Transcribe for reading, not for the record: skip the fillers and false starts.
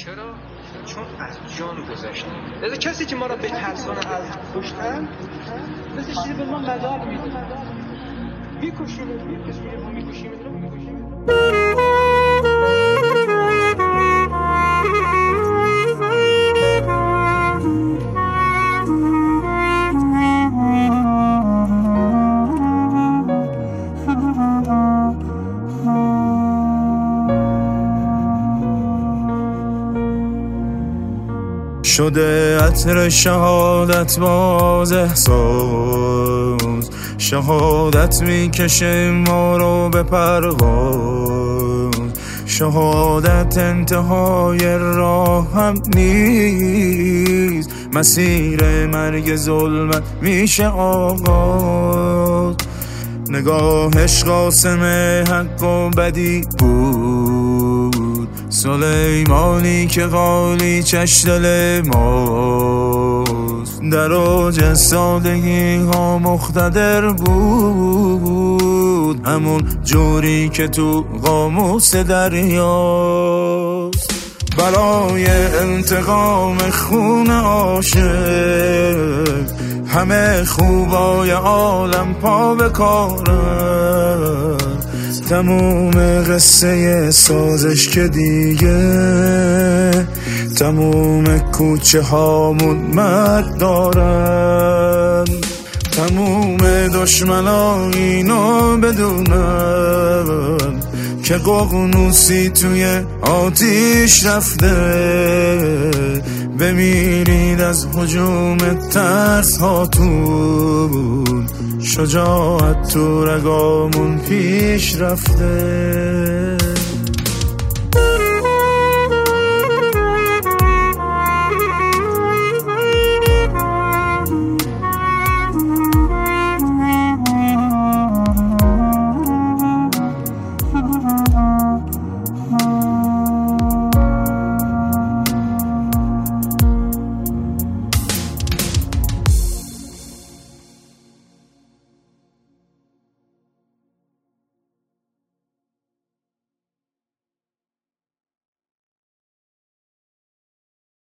چرا؟ چون از جان گذشتیم. لذا کسی که ما را بترسانه از کشتن مثل چیزی به ما مدار میده. میکشیم شده عطر شهادت باز احساس، شهادت میکشه ما رو به پرواز. شهادت انتهای راه هم نیست، مسیر مرگ ظلمت میشه آغاز. نگاهش قاسم حق و بدی بود، سلیمانی که قالی چش دل ماست. در اوج سادگی ها مقتدر بود، همون جوری که تو قاموس دریاست. برای انتقام خون عاشق همه خوبای عالم پا به کارن. تموم قصه سازش که دیگه تموم کوچه هامون مرگ دارن. تموم دشمنان اینو بدونن که ققنوسی توی آتیش رفته. بمیرید از هجوم ترس هاتون، شجاعت تو رگامون پیش رفته.